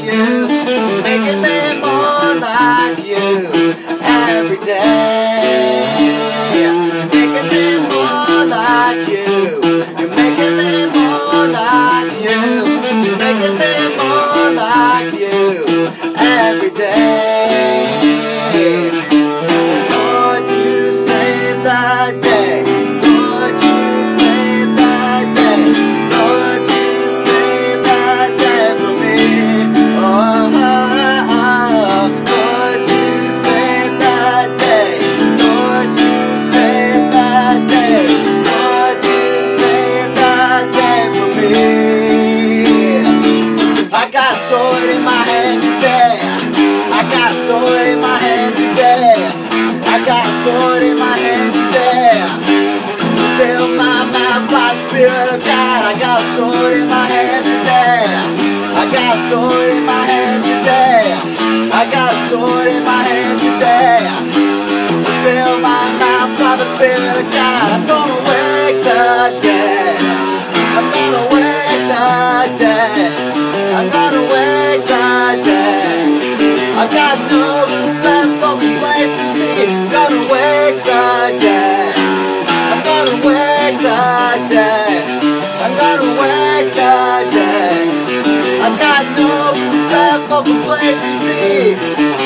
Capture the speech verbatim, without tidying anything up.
you, making me more like you every day. You're making me more like you. You're making me more like you. You're making me more like you every day. Lord, you save the day. Lord, you save the day. Lord, you save the day for me. Oh, oh, oh. Lord, you save the day. Lord, you save the day. Lord, you save the day for me. I got a sword in my hand today. I got a sword in my hand today. I got a sword in my hand today. Fill my mouth by the Spirit of God. I got a sword in my hand today. I got a sword in my hand today. I got a sword in my hand today. Fill my mouth by the Spirit of God. I'm gonna wake the dead. I'm gonna wake the dead. I'm gonna wake the dead. I got no room left for complacency. I'm gonna wake the dead. I'm gonna wake the dead. I'm gonna wake the dead. I got no room left for complacency.